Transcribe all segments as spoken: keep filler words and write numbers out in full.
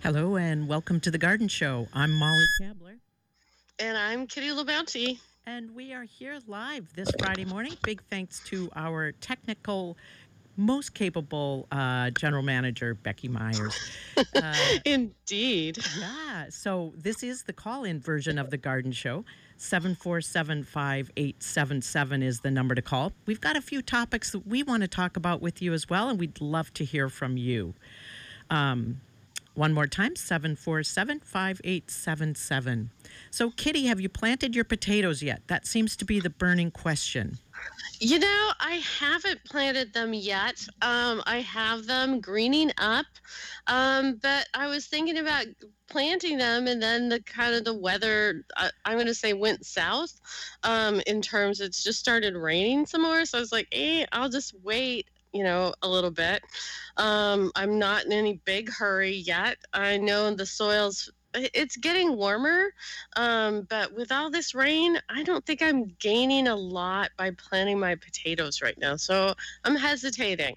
Hello and welcome to the Garden Show. I'm Molly Cabler, And I'm Kitty LaBounty. and we are here live this Friday morning. Big thanks to our technical, most capable uh, general manager, Becky Myers. Uh, Indeed. yeah, so this is the call in version of the Garden Show. seven four seven, five eight seven seven is the number to call. We've got a few topics that we want to talk about with you as well, and we'd love to hear from you. Um, One more time, seven four seven, five eight seven seven. So, Kitty, have you planted your potatoes yet? That seems to be the burning question. You know, I haven't planted them yet. Um, I have them greening up, um, but I was thinking about planting them, and then the kind of the weather, uh, I'm going to say, went south. Um, in terms, it's just started raining some more, so I was like, "Hey, I'll just wait." You know, a little bit. Um, I'm not in any big hurry yet. I know the soil's it's getting warmer, um, but with all this rain, I don't think I'm gaining a lot by planting my potatoes right now. So I'm hesitating.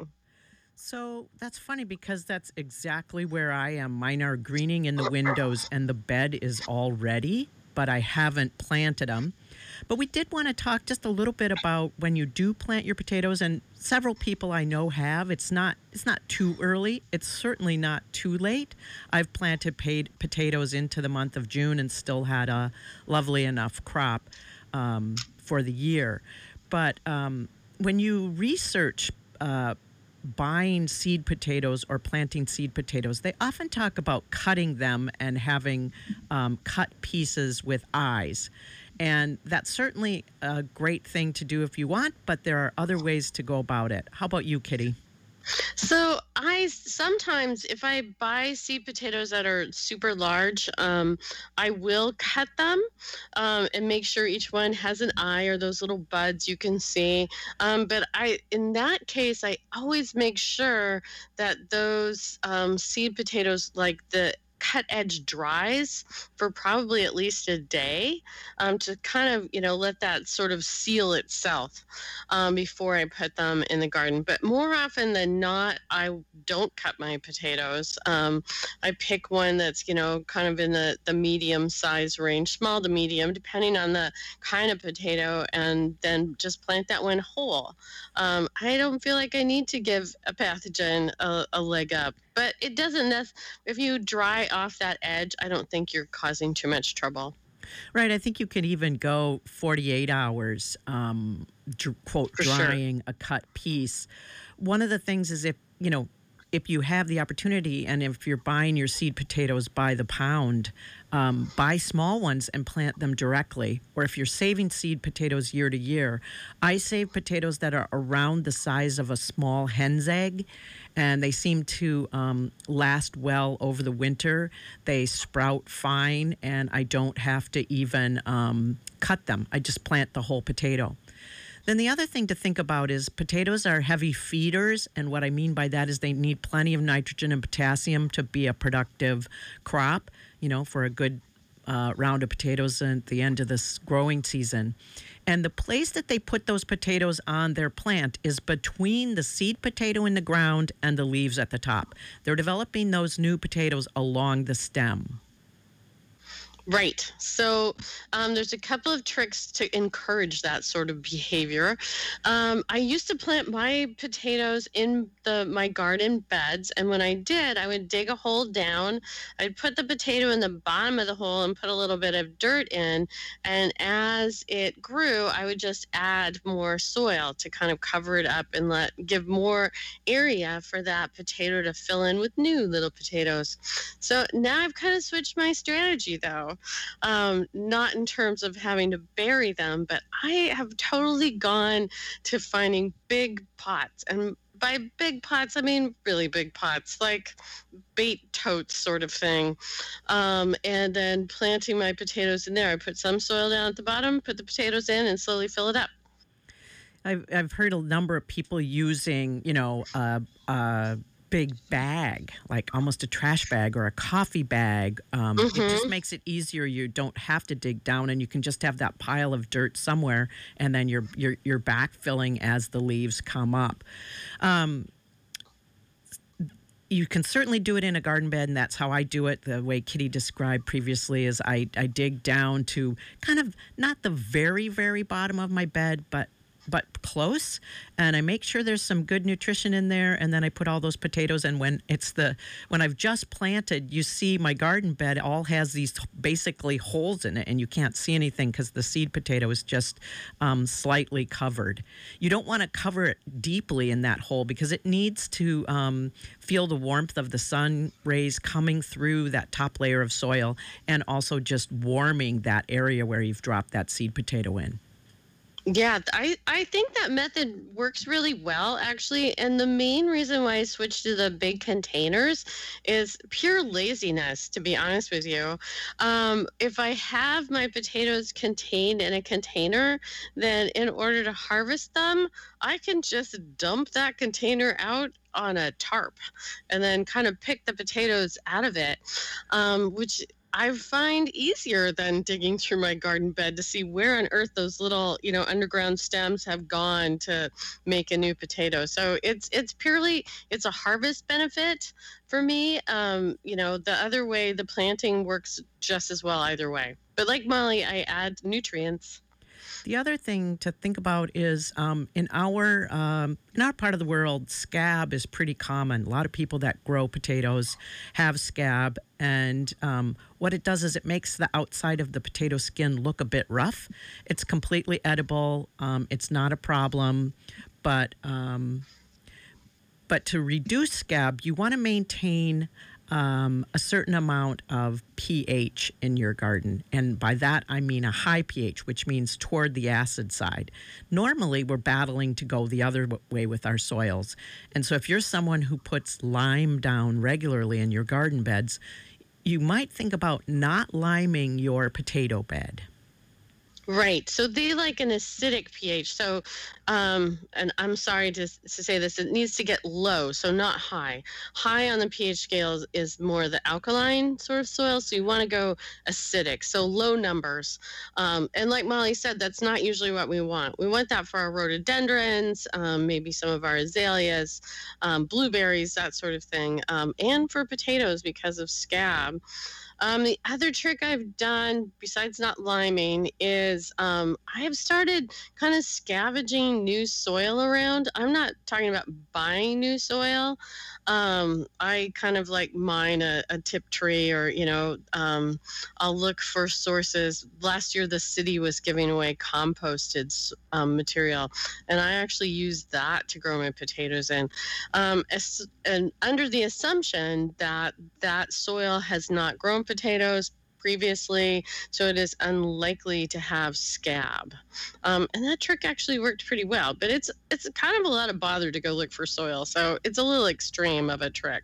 So, that's funny because that's exactly where I am. Mine are greening in the windows and the bed is all ready, but I haven't planted them. But we did want to talk just a little bit about when you do plant your potatoes, and several people I know have. It's not it's not too early. It's certainly not too late. I've planted paid potatoes into the month of June and still had a lovely enough crop um, for the year. But um, when you research uh, buying seed potatoes or planting seed potatoes, they often talk about cutting them and having um, cut pieces with eyes. And that's certainly a great thing to do if you want, but there are other ways to go about it. How about you, Kitty? So I sometimes, if I buy seed potatoes that are super large, um, I will cut them um, and make sure each one has an eye or those little buds you can see. Um, but I, in that case, I always make sure that those um, seed potatoes, like the cut edge dries for probably at least a day um, to kind of, you know, let that sort of seal itself um, before I put them in the garden. But more often than not, I don't cut my potatoes. Um, I pick one that's, you know, kind of in the, the medium size range, small to medium, depending on the kind of potato, and then just plant that one whole. Um, I don't feel like I need to give a pathogen a, a leg up, but it doesn't necessarily, if you dry off that edge, I don't think you're causing too much trouble. Right. I think you could even go forty-eight hours, um, dr- quote, For sure. drying a cut piece. One of the things is if, you know, if you have the opportunity and if you're buying your seed potatoes by the pound, um, buy small ones and plant them directly. Or if you're saving seed potatoes year to year, I save potatoes that are around the size of a small hen's egg, and they seem to um, last well over the winter. They sprout fine, and I don't have to even um, cut them. I just plant the whole potato. Then the other thing to think about is potatoes are heavy feeders, and what I mean by that is they need plenty of nitrogen and potassium to be a productive crop, you know, for a good uh, round of potatoes at the end of this growing season. And the place that they put those potatoes on their plant is between the seed potato in the ground and the leaves at the top. They're developing those new potatoes along the stem. Right. So um, there's a couple of tricks to encourage that sort of behavior. Um, I used to plant my potatoes in the my garden beds, and when I did, I would dig a hole down. I'd put the potato in the bottom of the hole and put a little bit of dirt in, and as it grew, I would just add more soil to kind of cover it up and let give more area for that potato to fill in with new little potatoes. So now I've kind of switched my strategy, though. Um, not in terms of having to bury them, but I have totally gone to finding big pots. And by big pots, I mean really big pots, like bait totes sort of thing. Um, and then planting my potatoes in there. I put some soil down at the bottom, put the potatoes in, and slowly fill it up. I've, I've heard a number of people using, you know, a, a big bag, like almost a trash bag or a coffee bag. Um, it just Mm-hmm. makes it easier. You don't have to dig down, and you can just have that pile of dirt somewhere, and then you're you're, you're backfilling as the leaves come up. Um, you can certainly do it in a garden bed, and that's how I do it. The way Kitty described previously is I, I dig down to kind of not the very, very bottom of my bed, but but close, and I make sure there's some good nutrition in there, and then I put all those potatoes. And when it's the when I've just planted, you see my garden bed all has these basically holes in it, and you can't see anything because the seed potato is just um, slightly covered. You don't want to cover it deeply in that hole because it needs to um, feel the warmth of the sun rays coming through that top layer of soil, and also just warming that area where you've dropped that seed potato in. Yeah, I, I think that method works really well, actually. And the main reason why I switched to the big containers is pure laziness, to be honest with you. Um, if I have my potatoes contained in a container, then in order to harvest them, I can just dump that container out on a tarp and then kind of pick the potatoes out of it, um, which I find easier than digging through my garden bed to see where on earth those little, you know, underground stems have gone to make a new potato. So it's it's purely it's a harvest benefit for me. Um, you know, the other way, the planting works just as well either way. But like Molly, I add nutrients. The other thing to think about is um, in our um, in our part of the world, scab is pretty common. A lot of people that grow potatoes have scab, and um, what it does is it makes the outside of the potato skin look a bit rough. It's completely edible. Um, it's not a problem, but um, but to reduce scab, you want to maintain Um, a certain amount of pH in your garden. And by that, I mean a high pH, which means toward the acid side. Normally, we're battling to go the other way with our soils. And so if you're someone who puts lime down regularly in your garden beds, you might think about not liming your potato bed. Right. So they like an acidic pH. So, um, and I'm sorry to, to say this, it needs to get low, so not high. High on the pH scale is, is more the alkaline sort of soil. So you want to go acidic. So low numbers. Um, and like Molly said, that's not usually what we want. We want that for our rhododendrons, um, maybe some of our azaleas, um, blueberries, that sort of thing, um, and for potatoes because of scab. Um, the other trick I've done, besides not liming, is um, I have started kind of scavenging new soil around. I'm not talking about buying new soil. Um, I kind of like mine a, a tip tree, or, you know, um, I'll look for sources. Last year, the city was giving away composted um, material, and I actually used that to grow my potatoes in. Um, as, and under the assumption that that soil has not grown potatoes previously, so it is unlikely to have scab. Um, and that trick actually worked pretty well, but it's it's kind of a lot of bother to go look for soil, so it's a little extreme of a trick.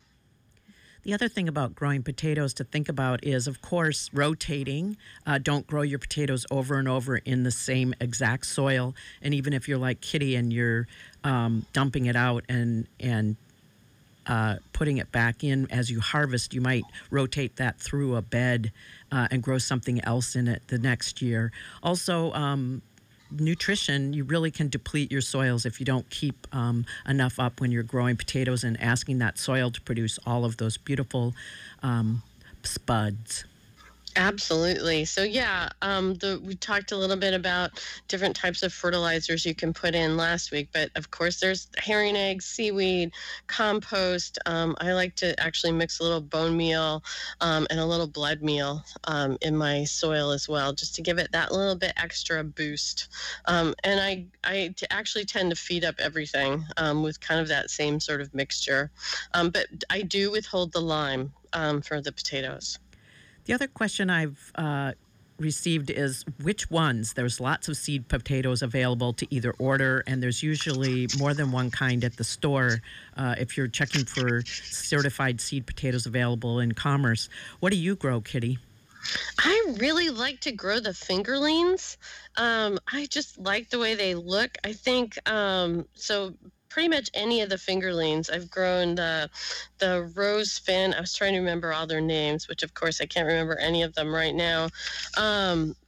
The other thing about growing potatoes to think about is, of course, rotating. Uh, don't grow your potatoes over and over in the same exact soil. And even if you're like Kitty and you're um, dumping it out and and Uh, putting it back in as you harvest, you might rotate that through a bed uh, and grow something else in it the next year. Also, um, nutrition, you really can deplete your soils if you don't keep um, enough up when you're growing potatoes and asking that soil to produce all of those beautiful um, spuds. Absolutely. So yeah, um, the, we talked a little bit about different types of fertilizers you can put in last week, but of course there's herring eggs, seaweed, compost. Um, I like to actually mix a little bone meal um, and a little blood meal um, in my soil as well, just to give it that little bit extra boost. Um, and I, I t- actually tend to feed up everything um, with kind of that same sort of mixture. Um, but I do withhold the lime um, for the potatoes. The other question I've uh, received is which ones? There's lots of seed potatoes available to either order, and there's usually more than one kind at the store uh, if you're checking for certified seed potatoes available in commerce. What do you grow, Kitty? I really like to grow the fingerlings. Um, I just like the way they look. I think um, so. Pretty much any of the fingerlings. I've grown the the rose fin. I was trying to remember all their names, which of course I can't remember any of them right now. Um,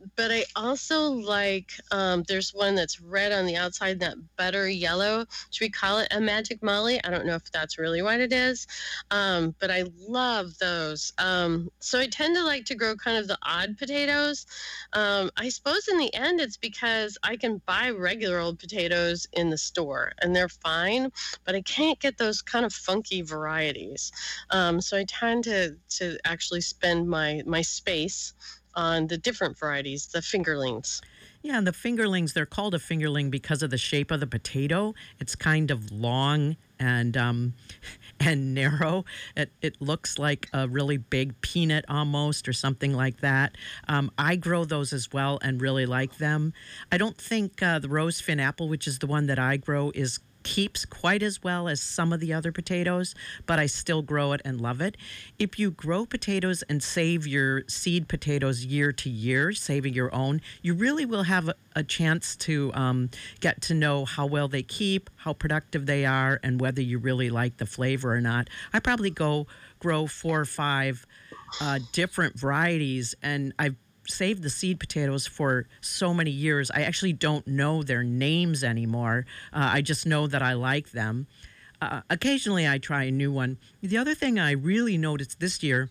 but I also like, um, there's one that's red on the outside, that butter yellow. Should we call it a Magic Molly? I don't know if that's really what it is, um, but I love those. Um, so I tend to like to grow kind of the odd potatoes. Um, I suppose in the end, it's because I can buy regular old potatoes in the store and they're fine, but I can't get those kind of funky varieties. Um, so I tend to to actually spend my my space on the different varieties, the fingerlings. Yeah, and the fingerlings, they're called a fingerling because of the shape of the potato. It's kind of long and um, and narrow. It, it looks like a really big peanut almost or something like that. Um, I grow those as well and really like them. I don't think uh, the rose fin apple, which is the one that I grow, is keeps quite as well as some of the other potatoes, but I still grow it and love it. If you grow potatoes and save your seed potatoes year to year, saving your own, you really will have a, a chance to um, get to know how well they keep, how productive they are, and whether you really like the flavor or not. I probably go grow four or five uh, different varieties, and I've saved the seed potatoes for so many years. I actually don't know their names anymore. Uh, I just know that I like them. Uh, occasionally, I try a new one. The other thing I really noticed this year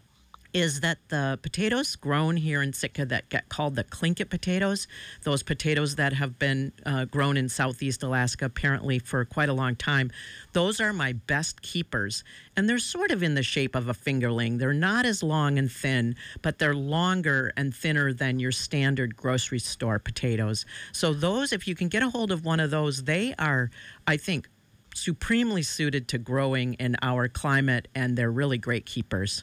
is that the potatoes grown here in Sitka that get called the Tlingit potatoes, those potatoes that have been uh, grown in southeast Alaska apparently for quite a long time, those are my best keepers. And they're sort of in the shape of a fingerling. They're not as long and thin, but they're longer and thinner than your standard grocery store potatoes. So those, if you can get a hold of one of those, they are, I think, supremely suited to growing in our climate, and they're really great keepers.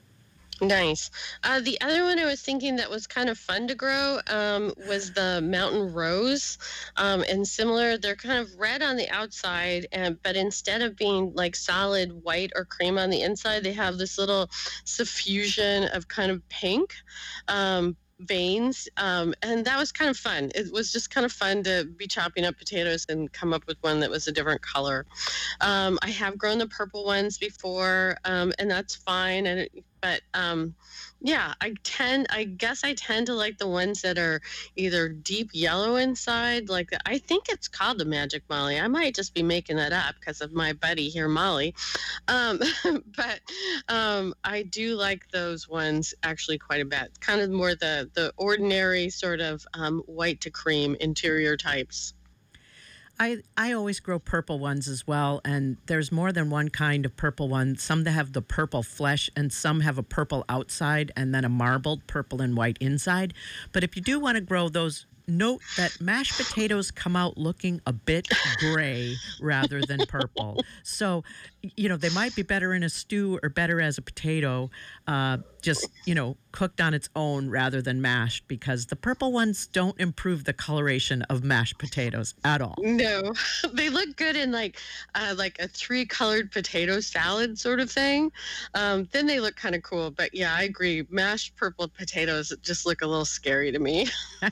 Nice. Uh, the other one I was thinking that was kind of fun to grow um, was the mountain rose. Um, and similar, they're kind of red on the outside, and but instead of being like solid white or cream on the inside, they have this little suffusion of kind of pink. Um, veins, um, and that was kind of fun. It was just kind of fun to be chopping up potatoes and come up with one that was a different color. um, I have grown the purple ones before, um, and that's fine. And it, but um, yeah, I tend, I guess I tend to like the ones that are either deep yellow inside. Like I think it's called the Magic Molly. I might just be making that up because of my buddy here, Molly. Um, but um, I do like those ones actually quite a bit. Kind of more the the ordinary sort of um, white to cream interior types. I, I always grow purple ones as well, and there's more than one kind of purple one. Some that have the purple flesh, and some have a purple outside and then a marbled purple and white inside. But if you do want to grow those, note that mashed potatoes come out looking a bit gray rather than purple. So, you know, they might be better in a stew or better as a potato, uh, just, you know, cooked on its own rather than mashed, because the purple ones don't improve the coloration of mashed potatoes at all. No, they look good in like uh, like a three colored potato salad sort of thing. Um, then they look kind of cool. But yeah, I agree. Mashed purple potatoes just look a little scary to me.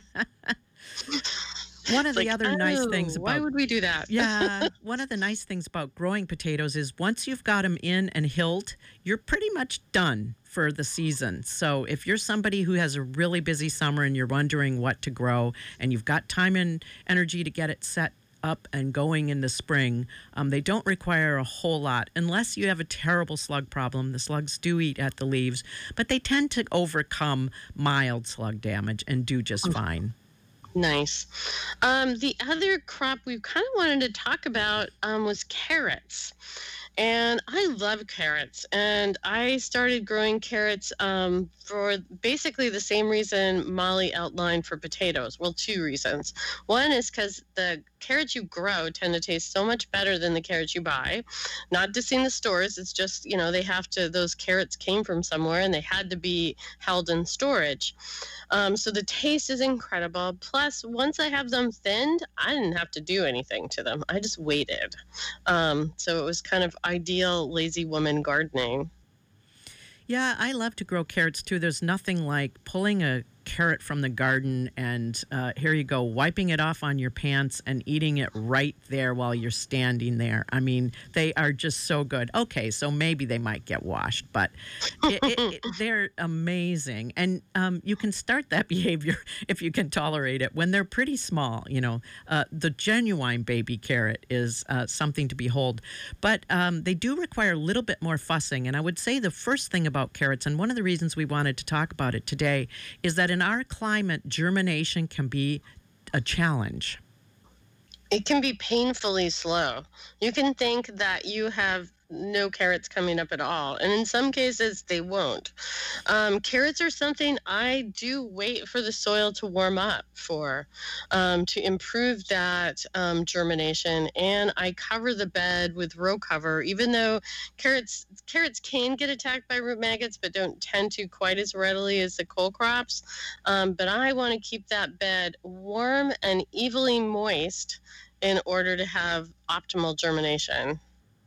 One of It's the like, other nice things oh, why about would we do that? yeah, one of the nice things about growing potatoes is once you've got them in and hilled, you're pretty much done for the season. So if you're somebody who has a really busy summer and you're wondering what to grow and you've got time and energy to get it set up and going in the spring, um, they don't require a whole lot unless you have a terrible slug problem. The slugs do eat at the leaves, but they tend to overcome mild slug damage and do just fine. Nice. Um, the other crop we kind of wanted to talk about um, was carrots. And I love carrots. And I started growing carrots um, for basically the same reason Molly outlined for potatoes. Well, two reasons. One is because the carrots you grow tend to taste so much better than the carrots you buy. Not dissing the stores. It's just, you know, they have to, those carrots came from somewhere and they had to be held in storage. Um, so the taste is incredible. Plus, once I have them thinned, I didn't have to do anything to them. I just waited. Um, so it was kind of ideal lazy woman gardening. Yeah, I love to grow carrots too. There's nothing like pulling a carrot from the garden, and uh, here you go, wiping it off on your pants and eating it right there while you're standing there. I mean, they are just so good. Okay, so maybe they might get washed, but it, it, it, they're amazing. And um, you can start that behavior, if you can tolerate it, when they're pretty small. You know, uh, the genuine baby carrot is uh, something to behold. But um, they do require a little bit more fussing. And I would say the first thing about carrots, and one of the reasons we wanted to talk about it today, is that in our climate, germination can be a challenge. It can be painfully slow. You can think that you have no carrots coming up at all, and in some cases they won't. Um, carrots are something I do wait for the soil to warm up for, um, to improve that um, germination, and I cover the bed with row cover, even though carrots carrots can get attacked by root maggots, but don't tend to quite as readily as the cole crops. Um, but I want to keep that bed warm and evenly moist in order to have optimal germination.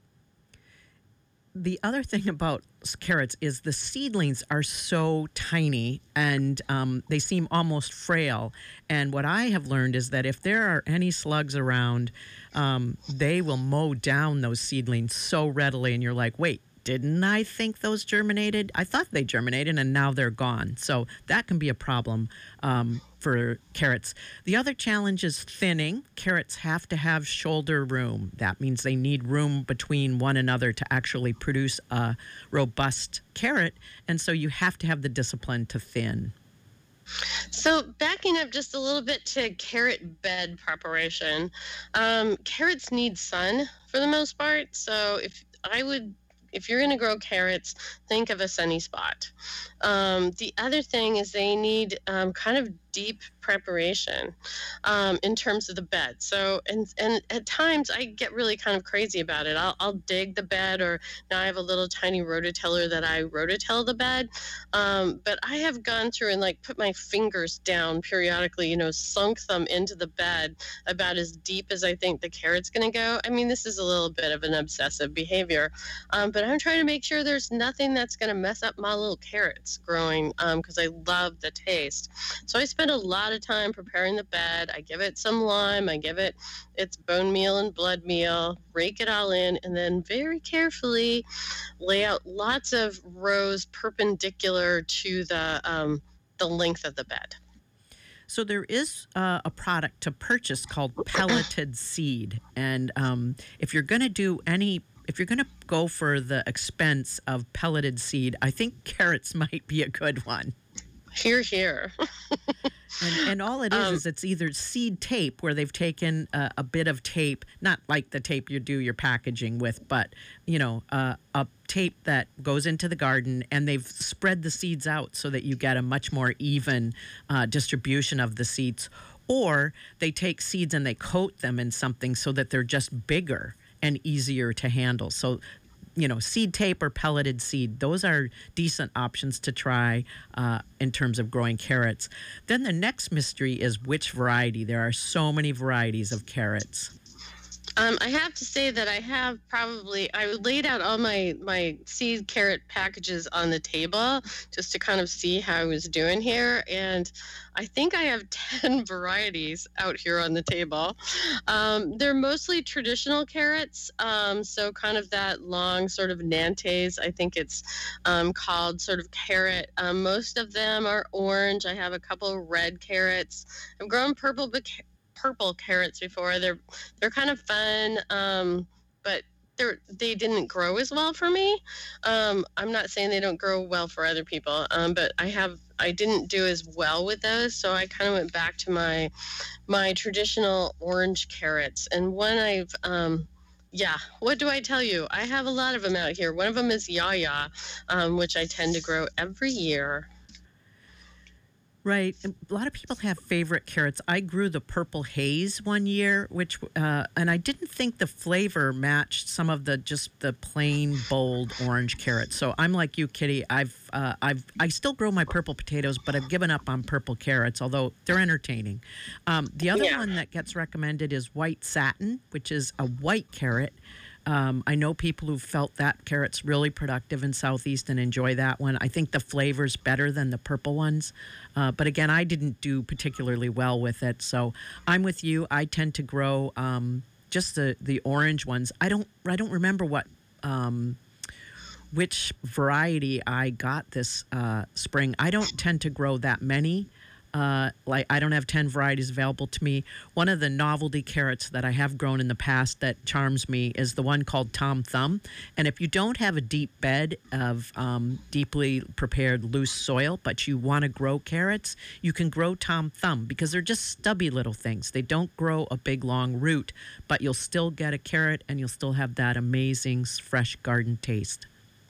The other thing about carrots is the seedlings are so tiny, and um, they seem almost frail. And what I have learned is that if there are any slugs around, um, they will mow down those seedlings so readily. And you're like, wait, didn't I think those germinated? I thought they germinated, and now they're gone. So that can be a problem um, for carrots. The other challenge is thinning. Carrots have to have shoulder room. That means they need room between one another to actually produce a robust carrot. And so you have to have the discipline to thin. So backing up just a little bit to carrot bed preparation, um, carrots need sun for the most part. So if I would If you're going to grow carrots, think of a sunny spot. Um, the other thing is they need um, kind of deep preparation um, in terms of the bed. So, and and at times I get really kind of crazy about it. I'll, I'll dig the bed, or now I have a little tiny rototiller that I rototill the bed. Um, but I have gone through and like put my fingers down periodically, you know, sunk them into the bed about as deep as I think the carrot's going to go. I mean, this is a little bit of an obsessive behavior, um, but I'm trying to make sure there's nothing that's going to mess up my little carrots growing, because um, I love the taste. So I spend a lot of time preparing the bed. I give it some lime. I give it its bone meal and blood meal, rake it all in, and then very carefully lay out lots of rows perpendicular to the um, the length of the bed. So there is uh, a product to purchase called pelleted seed. And um, if you're going to do any If you're going to go for the expense of pelleted seed, I think carrots might be a good one. Here, here. and, and all it is um, is it's either seed tape, where they've taken a, a bit of tape, not like the tape you do your packaging with, but, you know, uh, a tape that goes into the garden, and they've spread the seeds out so that you get a much more even uh, distribution of the seeds. Or they take seeds and they coat them in something so that they're just bigger and easier to handle. So, you know, seed tape or pelleted seed, those are decent options to try uh, in terms of growing carrots. Then the next mystery is which variety. There are so many varieties of carrots. Um, I have to say that I have probably, I laid out all my, my seed carrot packages on the table just to kind of see how I was doing here. And I think I have ten varieties out here on the table. Um, they're mostly traditional carrots. Um, so kind of that long sort of Nantes, I think it's um, called sort of carrot. Um, most of them are orange. I have a couple of red carrots. I've grown purple but purple carrots before. They're they're kind of fun, um, but they're they didn't grow as well for me. Um, I'm not saying they don't grow well for other people, um, but I have I didn't do as well with those, so I kind of went back to my my traditional orange carrots. And one I've um, yeah, what do I tell you? I have a lot of them out here. One of them is Yaya, um, which I tend to grow every year. Right. A lot of people have favorite carrots. I grew the purple haze one year, which uh, and I didn't think the flavor matched some of the just the plain bold orange carrots. So I'm like you, Kitty. I've uh, I've I still grow my purple potatoes, but I've given up on purple carrots, although they're entertaining. Um, the other Yeah. one that gets recommended is white satin, which is a white carrot. Um, I know people who felt that carrot's really productive in Southeast and enjoy that one. I think the flavor's better than the purple ones. Uh, but again, I didn't do particularly well with it. So I'm with you. I tend to grow um, just the, the orange ones. I don't I don't remember what um, which variety I got this uh, spring. I don't tend to grow that many. Uh, like I don't have ten varieties available to me. One of the novelty carrots that I have grown in the past that charms me is the one called Tom Thumb. And if you don't have a deep bed of um, deeply prepared loose soil, but you want to grow carrots, you can grow Tom Thumb because they're just stubby little things. They don't grow a big long root, but you'll still get a carrot and you'll still have that amazing fresh garden taste.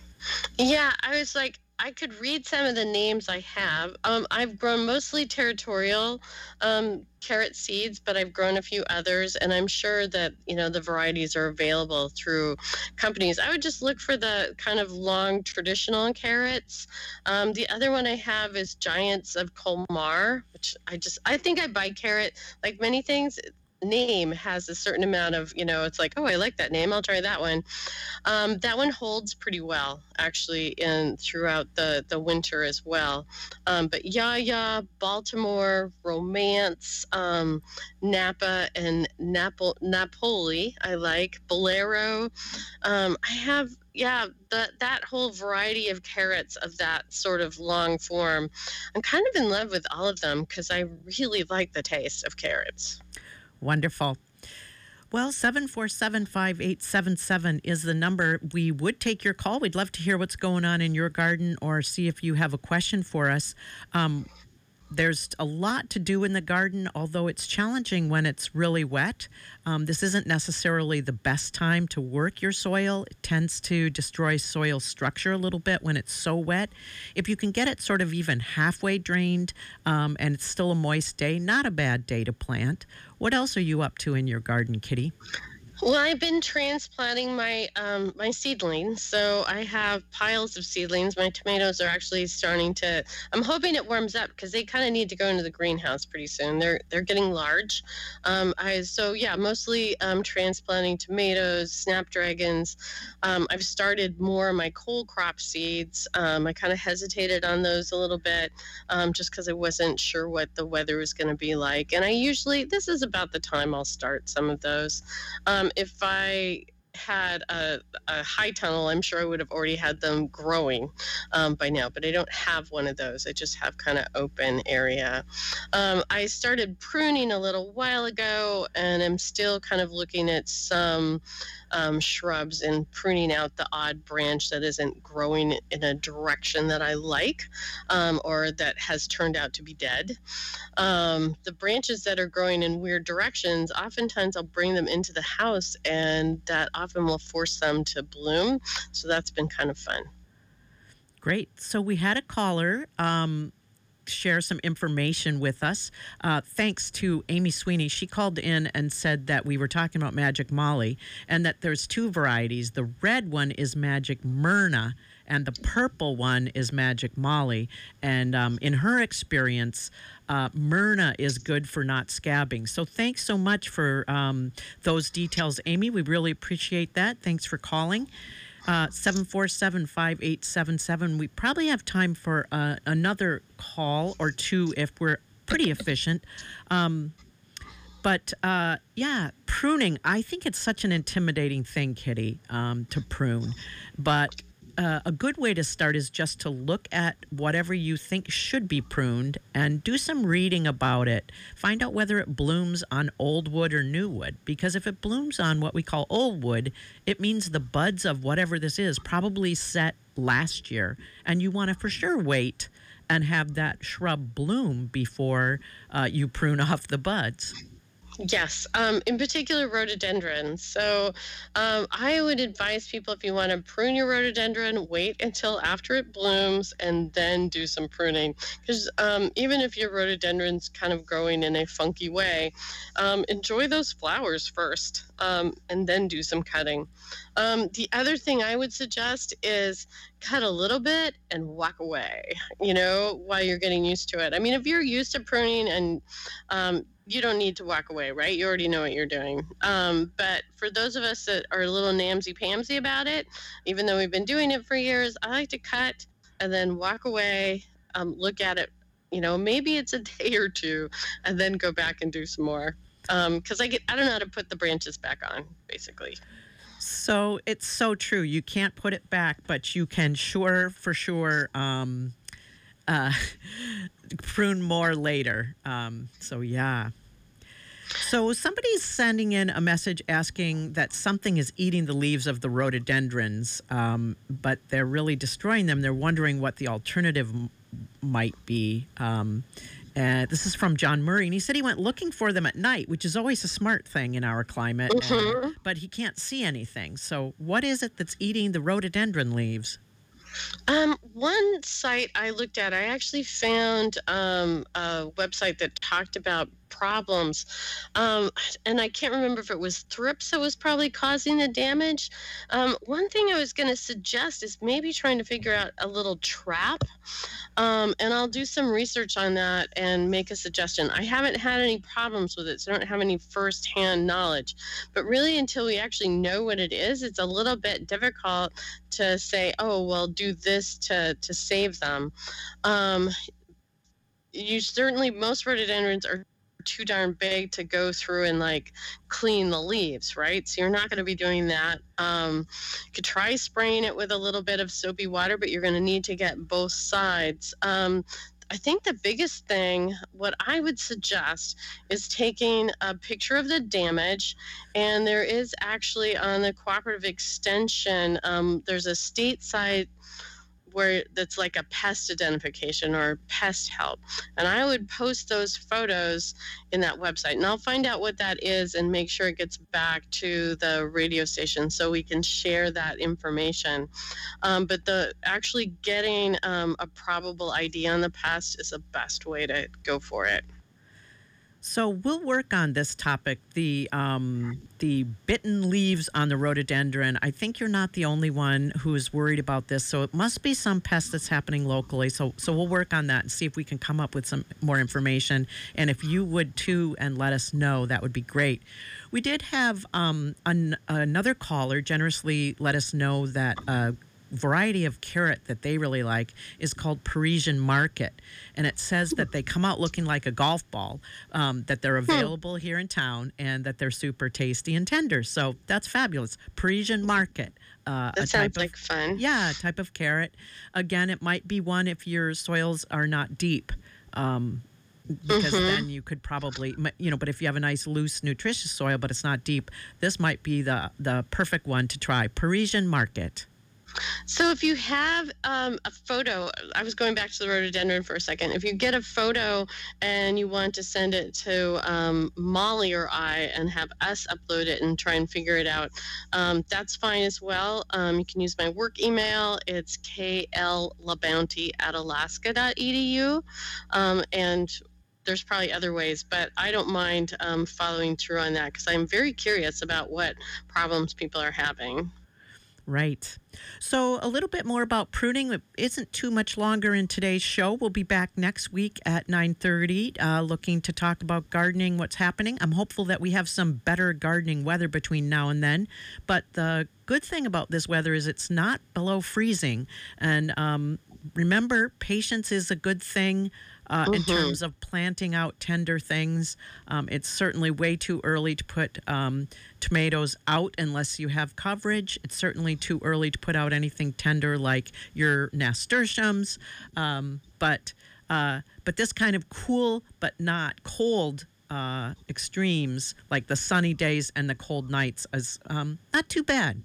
Yeah, I was like, I could read some of the names I have. Um, I've grown mostly territorial um, carrot seeds, but I've grown a few others, and I'm sure that, you know, the varieties are available through companies. I would just look for the kind of long traditional carrots. Um, the other one I have is Giants of Colmar, which I just, I think I buy carrot, like many things, name has a certain amount of, you know, it's like, oh, I like that name, I'll try that one. Um, that one holds pretty well, actually, in throughout the, the winter as well. Um, but Yaya, Baltimore, Romance, um, Napa, and Napo- Napoli, I like. Bolero. Um, I have, yeah, the, that whole variety of carrots of that sort of long form. I'm kind of in love with all of them because I really like the taste of carrots. Wonderful. Well, seven four seven, five eight seven seven is the number. We would take your call. We'd love to hear what's going on in your garden or see if you have a question for us. Um, there's a lot to do in the garden, although it's challenging when it's really wet. Um, this isn't necessarily the best time to work your soil. It tends to destroy soil structure a little bit when it's so wet. If you can get it sort of even halfway drained um, and it's still a moist day, not a bad day to plant. What else are you up to in your garden, Kitty? Well, I've been transplanting my um, my seedlings, so I have piles of seedlings. My tomatoes are actually starting to. I'm hoping it warms up because they kind of need to go into the greenhouse pretty soon. They're they're getting large. Um, I so yeah, mostly um, transplanting tomatoes, snapdragons. Um, I've started more of my cole crop seeds. Um, I kind of hesitated on those a little bit, um, just because I wasn't sure what the weather was going to be like. And I usually this is about the time I'll start some of those. Um, if I had a, a high tunnel, I'm sure I would have already had them growing um, by now, but I don't have one of those. I just have kind of open area. Um, I started pruning a little while ago, and I'm still kind of looking at some um, shrubs and pruning out the odd branch that isn't growing in a direction that I like, um, or that has turned out to be dead. Um, the branches that are growing in weird directions, oftentimes I'll bring them into the house, and that often will force them to bloom. So that's been kind of fun. Great. So we had a caller um, share some information with us. Uh, thanks to Amy Sweeney. She called in and said that we were talking about Magic Molly and that there's two varieties. The red one is Magic Myrna and the purple one is Magic Molly. And um, in her experience, uh, Myrna is good for not scabbing. So thanks so much for um, those details, Amy. We really appreciate that. Thanks for calling. Uh, seven four seven, five eight seven seven. We probably have time for uh, another call or two if we're pretty efficient. Um, but uh, yeah, pruning. I think it's such an intimidating thing, Kitty, um, to prune. But uh, a good way to start is just to look at whatever you think should be pruned and do some reading about it. Find out whether it blooms on old wood or new wood. Because if it blooms on what we call old wood, it means the buds of whatever this is probably set last year. And you want to for sure wait and have that shrub bloom before uh, you prune off the buds. Yes, um, in particular rhododendrons. So um, I would advise people, if you want to prune your rhododendron, wait until after it blooms and then do some pruning. Because um, even if your rhododendron's kind of growing in a funky way, um, enjoy those flowers first um, and then do some cutting. Um, the other thing I would suggest is cut a little bit and walk away, you know, while you're getting used to it. I mean, if you're used to pruning and um, you don't need to walk away, right? You already know what you're doing. Um, but for those of us that are a little namsy-pamsy about it, even though we've been doing it for years, I like to cut and then walk away, um, look at it, you know, maybe it's a day or two, and then go back and do some more. Because I get, I don't know how to put the branches back on, basically. So it's so true. You can't put it back, but you can sure for sure um, uh, prune more later. Um, so yeah. So somebody's sending in a message asking that something is eating the leaves of the rhododendrons, um, but they're really destroying them. They're wondering what the alternative m- might be. Um, and this is from John Murray, and he said he went looking for them at night, which is always a smart thing in our climate, Mm-hmm. and, but he can't see anything. So what is it that's eating the rhododendron leaves? Um, one site I looked at, I actually found um, a website that talked about problems. Um, and I can't remember if it was thrips that was probably causing the damage. Um, one thing I was going to suggest is maybe trying to figure out a little trap. Um, and I'll do some research on that and make a suggestion. I haven't had any problems with it, so I don't have any firsthand knowledge. But really, until we actually know what it is, it's a little bit difficult to say, oh, well, do this to, to save them. Um, you certainly, most rhododendrons are too darn big to go through and like clean the leaves, right? So you're not going to be doing that. Um, you could try spraying it with a little bit of soapy water, but you're going to need to get both sides. Um, I think the biggest thing, what I would suggest is taking a picture of the damage. And there is actually on the Cooperative Extension, um, there's a state site where that's like a pest identification or pest help. And I would post those photos in that website, and I'll find out what that is and make sure it gets back to the radio station so we can share that information. Um, but the actually getting um, a probable I D on the pest is the best way to go for it. So we'll work on this topic, the um, the bitten leaves on the rhododendron. I think you're not the only one who's worried about this, so it must be some pest that's happening locally. So so we'll work on that and see if we can come up with some more information. And if you would too, and let us know, that would be great. We did have um, an, another caller generously let us know that uh, variety of carrot that they really like is called Parisian Market, and it says that they come out looking like a golf ball, um, that they're available here in town, and that they're super tasty and tender. So that's fabulous. Parisian Market. Uh, That a sounds type of, like fun. yeah, a type of carrot. Again, it might be one if your soils are not deep. Um, because Mhm. then you could probably, you know, but if you have a nice, loose, nutritious soil, but it's not deep, this might be the, the perfect one to try. Parisian Market. So if you have um, a photo, I was going back to the rhododendron for a second. If you get a photo and you want to send it to um, Molly or I and have us upload it and try and figure it out, um, that's fine as well. Um, you can use my work email. It's kllabounty at alaska dot e d u. Um, and there's probably other ways, but I don't mind um, following through on that because I'm very curious about what problems people are having. Right. So a little bit more about pruning. It isn't too much longer in today's show. We'll be back next week at nine thirty, uh, looking to talk about gardening, what's happening. I'm hopeful that we have some better gardening weather between now and then. But the good thing about this weather is it's not below freezing. And um, remember, patience is a good thing. Uh, in Mm-hmm. terms of planting out tender things. Um, it's certainly way too early to put um, tomatoes out unless you have coverage. It's certainly too early to put out anything tender like your nasturtiums. Um, but uh, but this kind of cool but not cold uh, extremes, like the sunny days and the cold nights, is um, not too bad.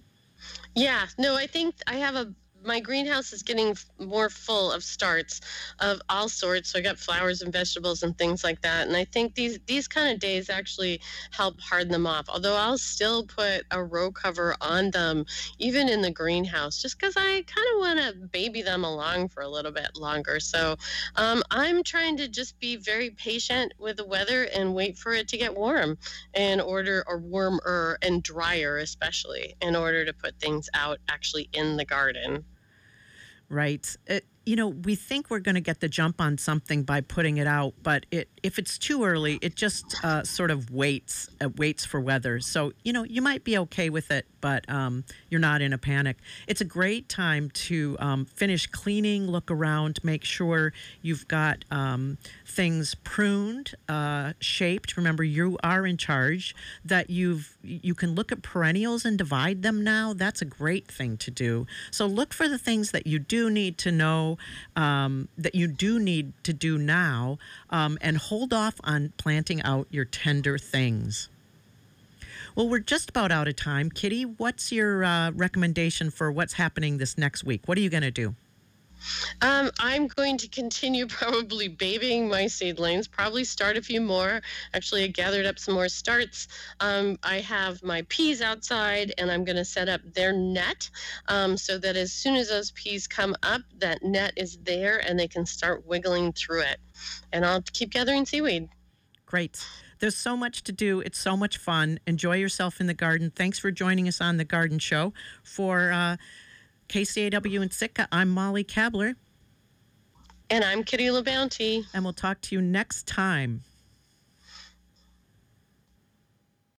Yeah, no, I think I have a my greenhouse is getting f- more full of starts of all sorts. So I got flowers and vegetables and things like that. And I think these these kind of days actually help harden them off. Although I'll still put a row cover on them, even in the greenhouse, just because I kind of want to baby them along for a little bit longer. So um, I'm trying to just be very patient with the weather and wait for it to get warm in order, or warmer and drier, especially in order to put things out actually in the garden. Right. It, you know, we think we're going to get the jump on something by putting it out, but it if it's too early, it just uh, sort of waits, uh, waits for weather. So, you know, you might be okay with it, but um, you're not in a panic. It's a great time to um, finish cleaning, look around, make sure you've got um, things pruned, uh, shaped. Remember, you are in charge. That you've you can look at perennials and divide them now. That's a great thing to do. So look for the things that you do need to know, um, that you do need to do now, um, and hold off on planting out your tender things. Well, we're just about out of time. Kitty, what's your uh, recommendation for what's happening this next week? What are you going to do? Um, I'm going to continue probably babying my seedlings, probably start a few more. Actually, I gathered up some more starts. Um, I have my peas outside, and I'm going to set up their net um, so that as soon as those peas come up, that net is there and they can start wiggling through it. And I'll keep gathering seaweed. Great. There's so much to do. It's so much fun. Enjoy yourself in the garden. Thanks for joining us on The Garden Show. For uh, K C A W in Sitka, I'm Molly Kabler. And I'm Kitty LaBounty. And we'll talk to you next time.